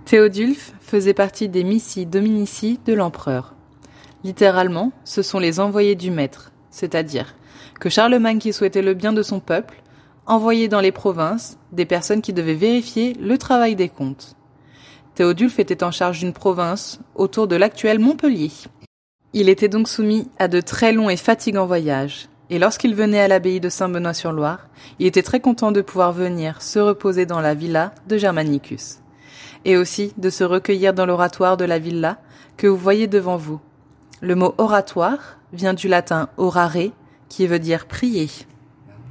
Théodulphe faisait partie des missi dominici de l'empereur. Littéralement, ce sont les envoyés du maître, c'est-à-dire que Charlemagne, qui souhaitait le bien de son peuple, envoyait dans les provinces des personnes qui devaient vérifier le travail des comptes. Théodulphe était en charge d'une province autour de l'actuel Montpellier. Il était donc soumis à de très longs et fatigants voyages, et lorsqu'il venait à l'abbaye de Saint-Benoît-sur-Loire, il était très content de pouvoir venir se reposer dans la villa de Germanicus, et aussi de se recueillir dans l'oratoire de la villa que vous voyez devant vous. Le mot oratoire vient du latin orare, qui veut dire prier.